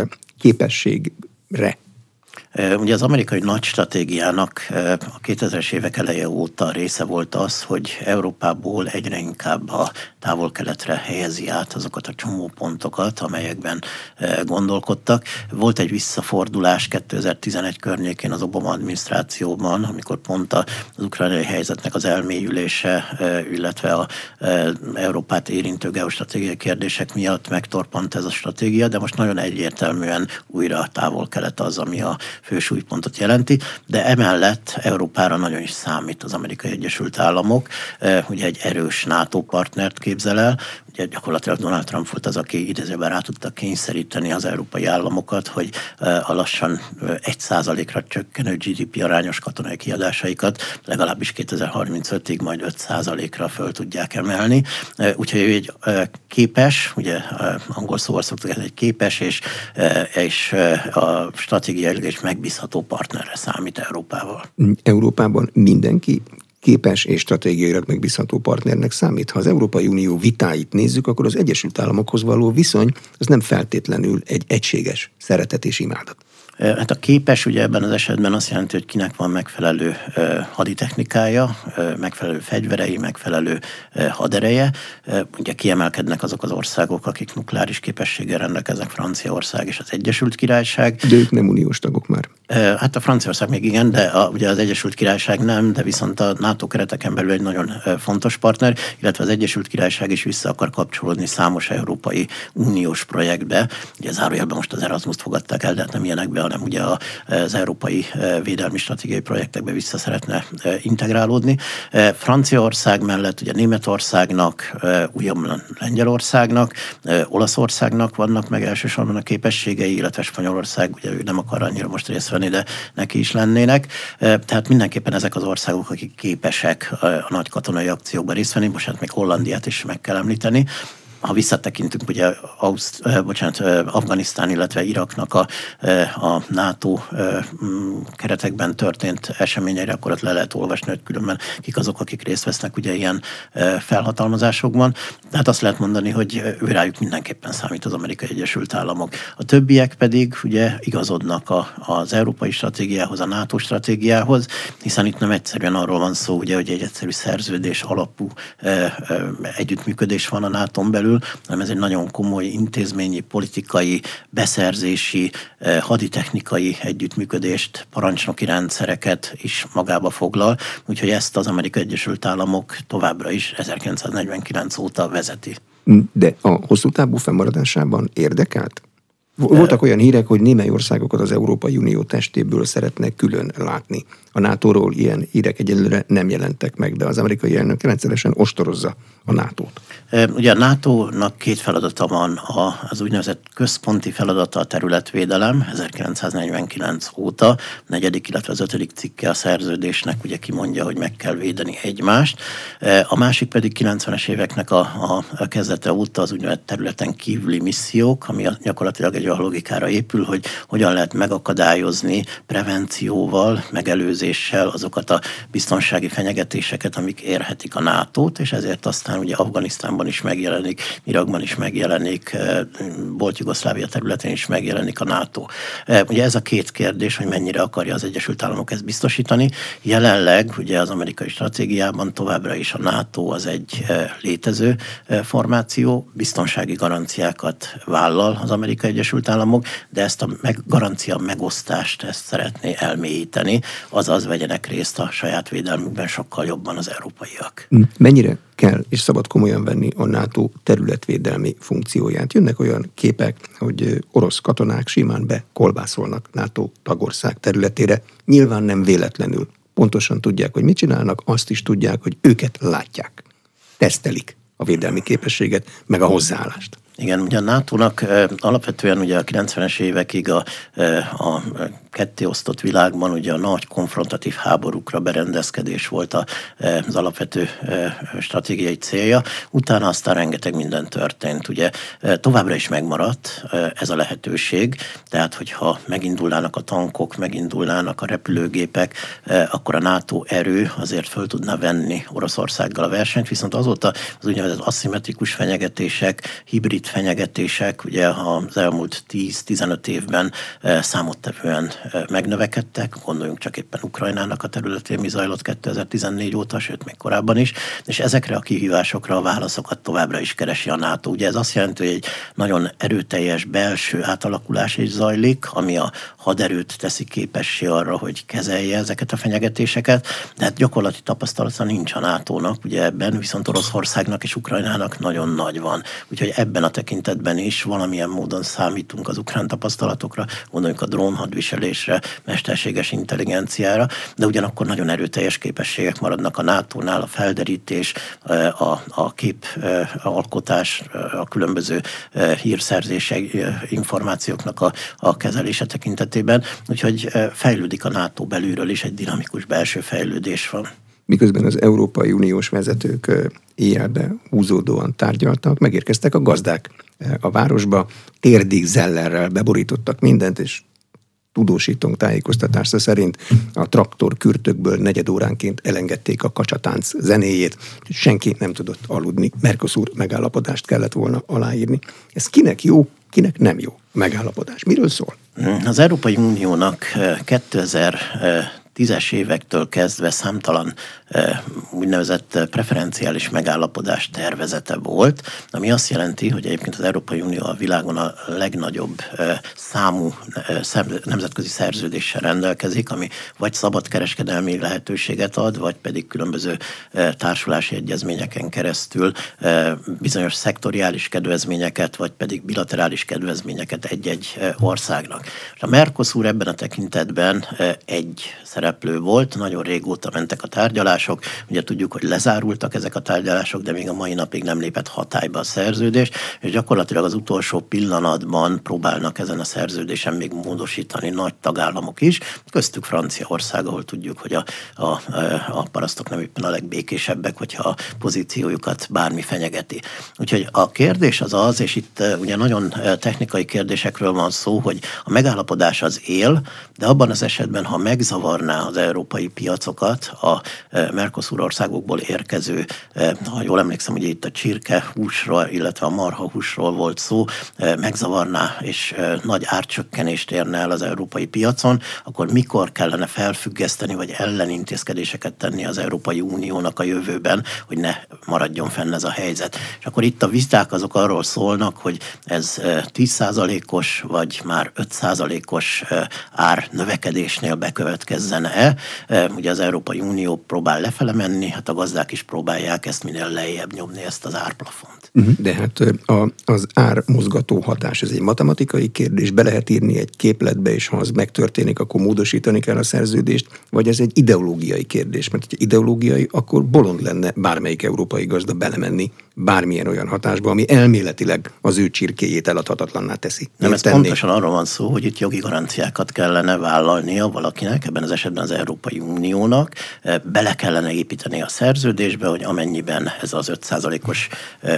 Speaker 1: képességre.
Speaker 2: Ugye az amerikai nagy stratégiának a 2000-es évek eleje óta része volt az, hogy Európából egyre inkább a távol-keletre helyezi át azokat a csomópontokat, amelyekben gondolkodtak. Volt egy visszafordulás 2011 környékén az Obama adminisztrációban, amikor pont az ukrajnai helyzetnek az elmélyülése, illetve a Európát érintő geostratégiai kérdések miatt megtorpant ez a stratégia, de most nagyon egyértelműen újra a távol-kelet az, ami a fő súlypontot jelenti, de emellett Európára nagyon is számít az Amerikai Egyesült Államok, ugye egy erős NATO partnert képzel el, ugye gyakorlatilag Donald Trump volt az, aki idézőben rá tudta kényszeríteni az európai államokat, hogy a lassan 1%-ra csökkenő GDP arányos katonai kiadásaikat legalábbis 2035-ig majd 5%-ra föl tudják emelni. Úgyhogy ő egy képes, ugye angol szóval szoktuk, ez egy képes és a stratégiailag is megbízható partnerre számít Európával.
Speaker 1: Európában mindenki képes és stratégiailag megbízható partnernek számít. Ha az Európai Unió vitáit nézzük, akkor az Egyesült Államokhoz való viszony az nem feltétlenül egy egységes szeretet és imádat.
Speaker 2: Hát a képes ugye ebben az esetben azt jelenti, hogy kinek van megfelelő haditechnikája, megfelelő fegyverei, megfelelő hadereje. Ugye kiemelkednek azok az országok, akik nukleáris képességgel rendelkeznek, Franciaország és az Egyesült Királyság.
Speaker 1: De ők nem uniós tagok már.
Speaker 2: Hát a Franciaország még igen, de ugye az Egyesült Királyság nem, de viszont a NATO kereteken belül egy nagyon fontos partner, illetve az Egyesült Királyság is vissza akar kapcsolódni számos Európai Uniós projektbe. Ugye zárójelben most az Erasmus-t fogadták el, de hát nem ilyenekbe, hanem ugye az európai védelmi stratégiai projektekbe vissza szeretne integrálódni. Franciaország mellett ugye Németországnak, újonnan Lengyelországnak, Olaszországnak vannak meg elsősorban a képességei, illetve Spanyolország, ugye ő nem akar annyira most részt venni, de neki is lennének. Tehát mindenképpen ezek az országok, akik képesek a nagy katonai akciókban részt venni, most hát még Hollandiát is meg kell említeni. Ha visszatekintünk ugye Afganisztán, illetve Iraknak a NATO keretekben történt eseményeire, akkor ott le lehet olvasni, hogy különben kik azok, akik részt vesznek ugye ilyen felhatalmazásokban. Tehát azt lehet mondani, hogy őrájuk mindenképpen számít az Amerikai Egyesült Államok. A többiek pedig ugye igazodnak az európai stratégiához, a NATO stratégiához, hiszen itt nem egyszerűen arról van szó, ugye, hogy egy egyszerű szerződés alapú együttműködés van a NATO-n belül, hanem ez egy nagyon komoly intézményi, politikai, beszerzési, haditechnikai együttműködést, parancsnoki rendszereket is magába foglal, úgyhogy ezt az Amerikai Egyesült Államok továbbra is 1949 óta vezeti.
Speaker 1: De a hosszú távú fennmaradásában érdekelt? Voltak olyan hírek, hogy némely országokat az Európai Unió testéből szeretnek külön látni. A NATO-ról ilyen hírek egyelőre nem jelentek meg, de az amerikai elnök rendszeresen ostorozza a NATO-t.
Speaker 2: Ugye a NATO-nak két feladata van, az úgynevezett központi feladata a területvédelem 1949 óta, a 4., illetve az 5. cikke a szerződésnek ugye kimondja, hogy meg kell védeni egymást. A másik pedig 90-es éveknek a kezdete óta az úgynevezett területen kívüli missziók, ami gyakorlatilag egy olyan logikára épül, hogy hogyan lehet megakadályozni prevencióval, megelőzéssel azokat a biztonsági fenyegetéseket, amik érhetik a NATO-t, és ezért aztán ugye Afganisztánban is megjelenik, Irakban is megjelenik, volt Jugoszlávia területén is megjelenik a NATO. Ugye ez a két kérdés, hogy mennyire akarja az Egyesült Államok ezt biztosítani. Jelenleg ugye az amerikai stratégiában továbbra is a NATO az egy létező formáció, biztonsági garanciákat vállal az Amerikai Egyesült Államok, de ezt a garancia megosztást ezt szeretné elmélyíteni, azaz vegyenek részt a saját védelmükben sokkal jobban az európaiak.
Speaker 1: Mennyire kell és szabad komolyan venni a NATO területvédelmi funkcióját? Jönnek olyan képek, hogy orosz katonák simán bekolbászolnak NATO tagország területére. Nyilván nem véletlenül. Pontosan tudják, hogy mit csinálnak, azt is tudják, hogy őket látják. Tesztelik a védelmi képességet, meg a hozzáállást.
Speaker 2: Igen, ugye a NATO-nak alapvetően ugye a 90-es évekig a kettéosztott világban ugye a nagy konfrontatív háborúkra berendezkedés volt az alapvető stratégiai célja. Utána aztán rengeteg minden történt. Ugye továbbra is megmaradt ez a lehetőség, tehát hogyha megindulnának a tankok, megindulnának a repülőgépek, akkor a NATO erő azért föl tudna venni Oroszországgal a versenyt, viszont azóta az úgynevezett aszimmetrikus fenyegetések, hibrid fenyegetések ugye az elmúlt 10-15 évben számottevően megnövekedtek, gondoljunk csak éppen Ukrajnának a területén, mi zajlott 2014 óta, sőt még korábban is, és ezekre a kihívásokra a válaszokat továbbra is keresi a NATO. Ugye ez azt jelenti, hogy egy nagyon erőteljes belső átalakulás is zajlik, ami a haderőt teszi képessé arra, hogy kezelje ezeket a fenyegetéseket, de hát gyakorlati tapasztalata nincs a NATO-nak, ugye ebben viszont Oroszországnak és Ukrajnának nagyon nagy van. Úgyhogy ebben a tekintetben is valamilyen módon számítunk az ukrán tapasztalatokra, gondoljunk a drónhadviselés közlekedésre, mesterséges intelligenciára, de ugyanakkor nagyon erőteljes képességek maradnak a NATO-nál, a felderítés, a képalkotás, a különböző hírszerzések, információknak a kezelése tekintetében, úgyhogy fejlődik a NATO belülről is, egy dinamikus belső fejlődés van.
Speaker 1: Miközben az Európai Uniós vezetők éjjelbe húzódóan tárgyaltak, megérkeztek a gazdák a városba, térdig zellerrel beborítottak mindent, és tudósítónk tájékoztatása szerint a traktorkürtökből negyedóránként elengedték a kacsatánc zenéjét, senki nem tudott aludni. Mercosur megállapodást kellett volna aláírni. Ez kinek jó, kinek nem jó megállapodás? Miről szól?
Speaker 2: Az Európai Uniónak 2010-es évektől kezdve számtalan úgynevezett preferenciális megállapodás tervezete volt, ami azt jelenti, hogy egyébként az Európai Unió a világon a legnagyobb számú nemzetközi szerződéssel rendelkezik, ami vagy szabadkereskedelmi lehetőséget ad, vagy pedig különböző társulási egyezményeken keresztül bizonyos szektoriális kedvezményeket, vagy pedig bilaterális kedvezményeket egy-egy országnak. A Mercosur ebben a tekintetben egy szereplő volt, nagyon régóta mentek a tárgyalások, ugye tudjuk, hogy lezárultak ezek a tárgyalások, de még a mai napig nem lépett hatályba a szerződés, és gyakorlatilag az utolsó pillanatban próbálnak ezen a szerződésen még módosítani nagy tagállamok is, köztük Franciaország, ahol tudjuk, hogy a parasztok nem éppen a legbékésebbek, hogyha a pozíciójukat bármi fenyegeti. Úgyhogy a kérdés az, és itt ugye nagyon technikai kérdésekről van szó, hogy a megállapodás az él, de abban az esetben, ha megzavarná az európai piacokat, a Mercosur országokból érkező, ha jól emlékszem, ugye itt a csirkehúsról, illetve a marhahúsról volt szó, megzavarná és nagy árcsökkenést érne el az európai piacon, akkor mikor kellene felfüggeszteni, vagy ellenintézkedéseket tenni az Európai Uniónak a jövőben, hogy ne maradjon fenn ez a helyzet. És akkor itt a viták azok arról szólnak, hogy ez 10%-os, vagy már 5%-os ár növekedésnél bekövetkezzen-e. Ugye az Európai Unió próbál lefele menni, hát a gazdák is próbálják ezt minél lejjebb nyomni, ezt az árplafont.
Speaker 1: De hát az ármozgató hatás, ez egy matematikai kérdés, be lehet írni egy képletbe, és ha az megtörténik, akkor módosítani kell a szerződést, vagy ez egy ideológiai kérdés, mert ha ideológiai, akkor bolond lenne bármelyik európai gazda belemenni bármilyen olyan hatásba, ami elméletileg az ő csirkéjét eladhatatlanná teszi.
Speaker 2: Nem, ez pontosan arról van szó, hogy itt jogi garanciákat kellene vállalnia valakinek, ebben az esetben az Európai Uniónak, bele kellene építeni a szerződésbe, hogy amennyiben ez az 5%-os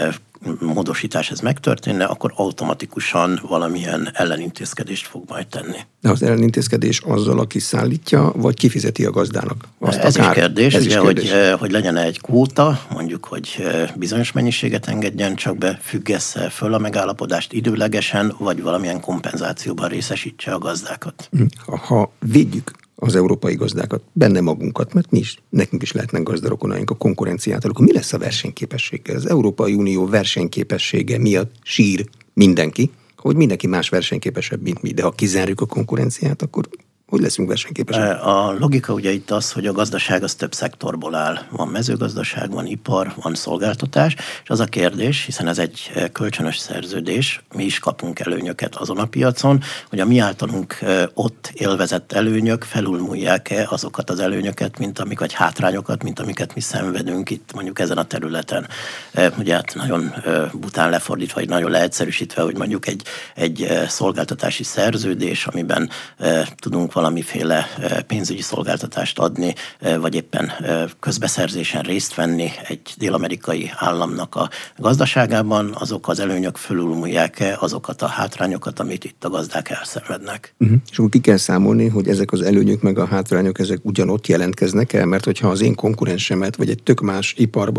Speaker 2: módosítás ez megtörténne, akkor automatikusan valamilyen ellenintézkedést fog majd tenni.
Speaker 1: De az ellenintézkedés azzal, aki szállítja, vagy kifizeti a gazdának?
Speaker 2: Ez is kérdés, ugye, hogy legyen egy kvóta, mondjuk, hogy bizonyos mennyiséget engedjen csak be, függesse föl a megállapodást időlegesen, vagy valamilyen kompenzációban részesítse a gazdákat.
Speaker 1: Ha védjük az európai gazdákat, benne magunkat, mert nekünk is lehetnek gazdarokonaink a konkurenciától, akkor mi lesz a versenyképességgel? Az Európai Unió versenyképessége miatt sír mindenki, hogy mindenki más versenyképesebb, mint mi, de ha kizárjuk a konkurenciát, akkor hogy leszünk versenyképesek?
Speaker 2: A logika ugye itt az, hogy a gazdaság az több szektorból áll. Van mezőgazdaság, van ipar, van szolgáltatás, és az a kérdés, hiszen ez egy kölcsönös szerződés, mi is kapunk előnyöket azon a piacon, hogy a mi általunk ott élvezett előnyök felülmúlják-e azokat az előnyöket, vagy hátrányokat, mint amiket mi szenvedünk itt mondjuk ezen a területen. Ugye hát nagyon bután lefordítva, vagy nagyon leegyszerűsítve, hogy mondjuk egy szolgáltatási szerződés, amiben tudunk valamiféle pénzügyi szolgáltatást adni, vagy éppen közbeszerzésen részt venni egy dél-amerikai államnak a gazdaságában, azok az előnyök fölülmúlják-e azokat a hátrányokat, amit itt a gazdák elszenvednek.
Speaker 1: És akkor ki kell számolni, hogy ezek az előnyök meg a hátrányok, ezek ugyanott jelentkeznek el, mert hogyha az én konkurensemet, vagy egy tök más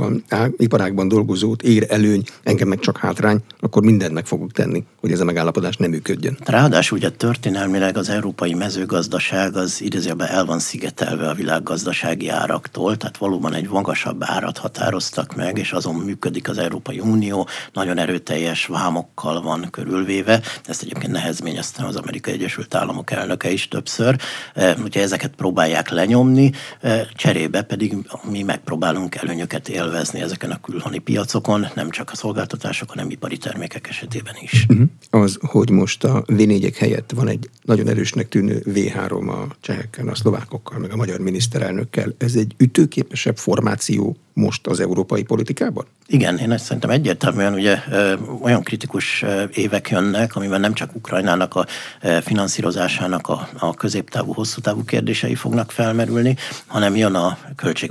Speaker 1: iparágban dolgozót ér előny, engem meg csak hátrány, akkor mindent meg fogok tenni, hogy ez a megállapodás nem működjön.
Speaker 2: Ráadásul ugye történelmileg az európai mezőgazdaság az idézőjelben el van szigetelve a világgazdasági áraktól, tehát valóban egy magasabb árat határoztak meg, és azon működik az Európai Unió, nagyon erőteljes vámokkal van körülvéve, ezt egyébként nehezményezte az Amerikai Egyesült Államok elnöke is többször, úgyhogy ezeket próbálják lenyomni, cserébe pedig mi megpróbálunk előnyöket élvezni ezeken a külhoni piacokon, nem csak a szolgáltatások, hanem ipari termékek esetében is.
Speaker 1: Az, hogy most a V4-ek helyett van egy nagyon erősnek tűnő V3, 3 a csehekkel, a szlovákokkal, meg a magyar miniszterelnökkel. Ez egy ütőképesebb formáció most az európai politikában?
Speaker 2: Igen, én ezt szerintem egyértelműen ugye olyan kritikus évek jönnek, amiben nem csak Ukrajnának a finanszírozásának a középtávú, hosszú távú kérdései fognak felmerülni, hanem jön a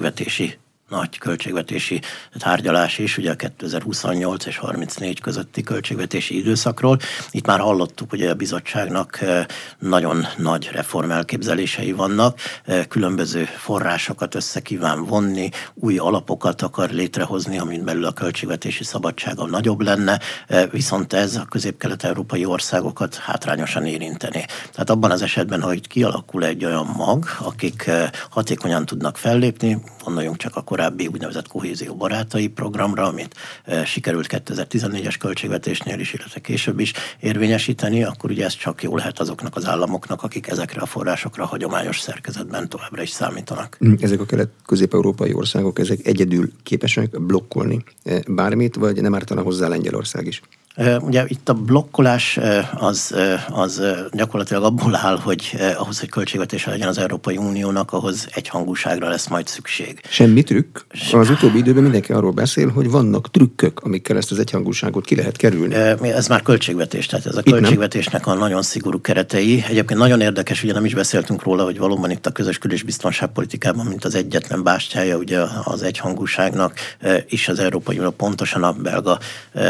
Speaker 2: nagy költségvetési tárgyalás is, ugye a 2028 és 34 közötti költségvetési időszakról. Itt már hallottuk, hogy a bizottságnak nagyon nagy reformelképzelései vannak, különböző forrásokat össze kíván vonni, új alapokat akar létrehozni, amin belül a költségvetési szabadsága nagyobb lenne, viszont ez a közép-kelet-európai országokat hátrányosan érinteni. Tehát abban az esetben, hogy kialakul egy olyan mag, akik hatékonyan tudnak fellépni, gondoljunk csak a korábbi úgynevezett kohézió barátai programra, amit sikerült 2014-es költségvetésnél is, illetve később is érvényesíteni, akkor ugye ez csak jó lehet azoknak az államoknak, akik ezekre a forrásokra hagyományos szerkezetben továbbra is számítanak.
Speaker 1: Ezek a kelet-közép-európai országok, ezek egyedül képesek blokkolni bármit, vagy nem ártana hozzá Lengyelország is?
Speaker 2: Ugye itt a blokkolás az gyakorlatilag abból áll, hogy ahhoz, hogy költségvetése legyen az Európai Uniónak, ahhoz egyhangúságra lesz majd szükség.
Speaker 1: Semmi trükk? Az utóbbi időben mindenki arról beszél, hogy vannak trükkök, amikkel ezt az egyhangúságot ki lehet kerülni.
Speaker 2: Ez már költségvetés, tehát ez a költségvetésnek a nagyon szigorú keretei. Egyébként nagyon érdekes, ugye nem is beszéltünk róla, hogy valóban itt a közös kül- és biztonságpolitikában, mint az egyetlen bástyája ugye az egyhangúságnak is az Európai Unió, pontosan a belga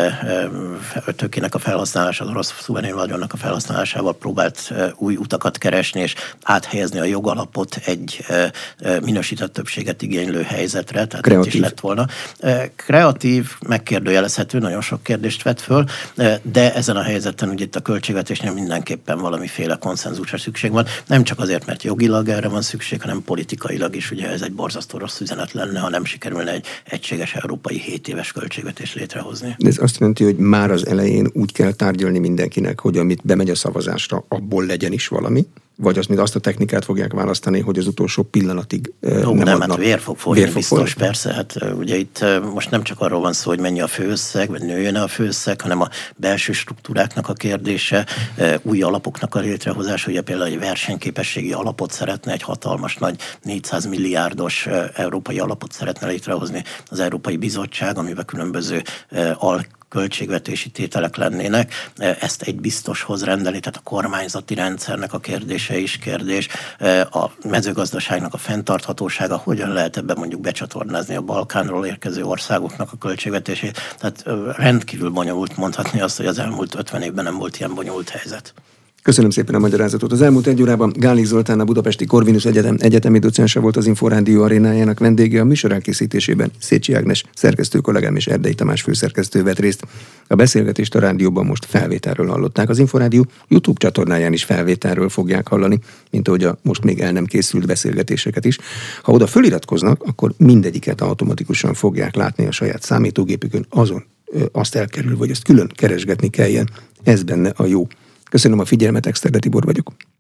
Speaker 2: tőkének a felhasználása, az orosz szuverén vagyonnak a felhasználásával próbált új utakat keresni, és áthelyezni a jogalapot egy minősített többséget igénylő helyzetre. Tehát
Speaker 1: kreatív.
Speaker 2: Is lett volna. Kreatív, megkérdőjelezhető, nagyon sok kérdést vet föl, de ezen a helyzeten ugye itt a költségvetésnél mindenképpen valamiféle konszenzusra szükség van. Nem csak azért, mert jogilag erre van szükség, hanem politikailag is. Ugye ez egy borzasztó rossz üzenet lenne, ha nem sikerülne egy egységes európai 7 éves költségvetést létrehozni.
Speaker 1: De ez azt jelenti, hogy már az elején úgy kell tárgyalni mindenkinek, hogy amit bemegy a szavazásra, abból legyen is valami, vagy azt a technikát fogják választani, hogy az utolsó pillanatig nem adnak.
Speaker 2: Hát vér fog folyni, biztos, persze. Hát ugye itt most nem csak arról van szó, hogy mennyi a főösszeg, vagy nőjön-e a főösszeg, hanem a belső struktúráknak a kérdése, új alapoknak a létrehozása, ugye például egy versenyképességi alapot szeretne, egy hatalmas nagy 400 milliárdos európai alapot szeretne létrehozni az Európai Bizottság, amiben különböző költségvetési tételek lennének, ezt egy biztoshoz rendeli, tehát a kormányzati rendszernek a kérdése is kérdés, a mezőgazdaságnak a fenntarthatósága, hogyan lehet ebben mondjuk becsatornázni a Balkánról érkező országoknak a költségvetését, tehát rendkívül bonyolult, mondhatni azt, hogy az elmúlt 50 évben nem volt ilyen bonyolult helyzet.
Speaker 1: Köszönöm szépen a magyarázatot. Az elmúlt egy órában Gálik Zoltán, a budapesti Corvinus Egyetem egyetemi docense volt, az Inforádió arénájának vendége. A műsor elkészítésében Szécsi Ágnes szerkesztő kollégám és Erdei Tamás főszerkesztő vett részt. A beszélgetést a rádióban most felvételről hallották. Az Inforádió YouTube csatornáján is felvételről fogják hallani, mint ahogy a most még el nem készült beszélgetéseket is. Ha oda föliratkoznak, akkor mindegyiket automatikusan fogják látni a saját számítógépükön, azon azt elkerül, vagy ezt külön keresgetni kelljen. Ez benne a jó. Köszönöm a figyelmet, Exterde Tibor vagyok.